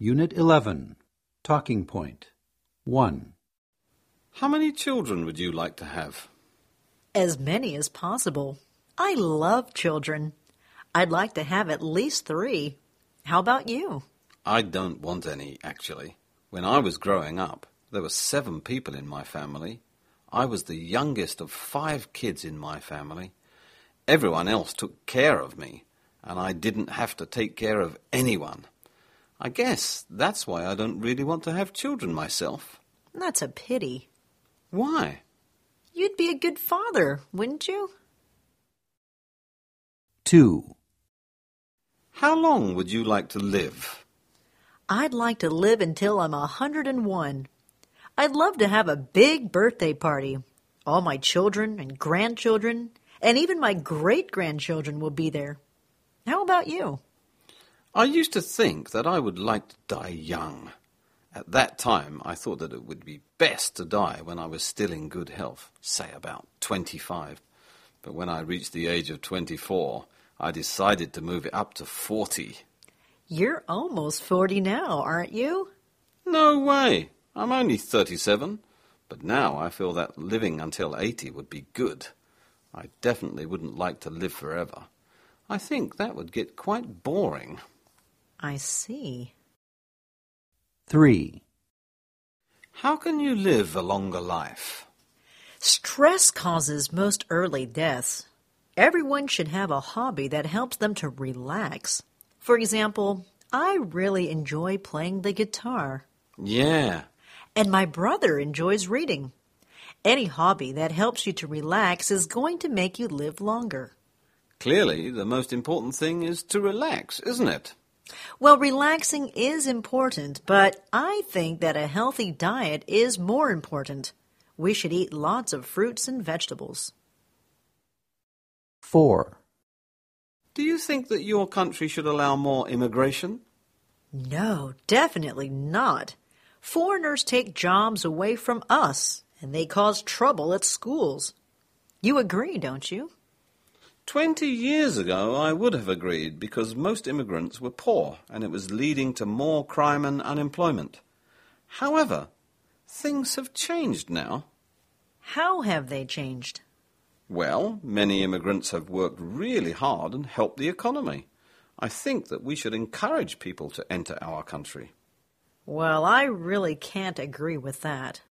Unit 11, Talking Point. 1. How many children would you like to have? As many as possible. I love children. I'd like to have at least 3. How about you? I don't want any, actually. When I was growing up, there were 7 people in my family. I was the youngest of 5 kids in my family. Everyone else took care of me, and I didn't have to take care of anyone. I guess that's why I don't really want to have children myself. That's a pity. Why? You'd be a good father, wouldn't you? 2. How long would you like to live? I'd like to live until I'm 101. I'd love to have a big birthday party. All my children and grandchildren, and even my great-grandchildren will be there. How about you? I used to think that I would like to die young. At that time, I thought that it would be best to die when I was still in good health, say about 25. But when I reached the age of 24, I decided to move it up to 40. You're almost 40 now, aren't you? No way! I'm only 37. But now I feel that living until 80 would be good. I definitely wouldn't like to live forever. I think that would get quite boring. I see. 3. How can you live a longer life? Stress causes most early deaths. Everyone should have a hobby that helps them to relax. For example, I really enjoy playing the guitar. Yeah. And my brother enjoys reading. Any hobby that helps you to relax is going to make you live longer. Clearly, the most important thing is to relax, isn't it? Well, relaxing is important, but I think that a healthy diet is more important. We should eat lots of fruits and vegetables. 4. Do you think that your country should allow more immigration? No, definitely not. Foreigners take jobs away from us, and they cause trouble at schools. You agree, don't you? 20 years ago, I would have agreed because most immigrants were poor and it was leading to more crime and unemployment. However, things have changed now. How have they changed? Well, many immigrants have worked really hard and helped the economy. I think that we should encourage people to enter our country. Well, I really can't agree with that.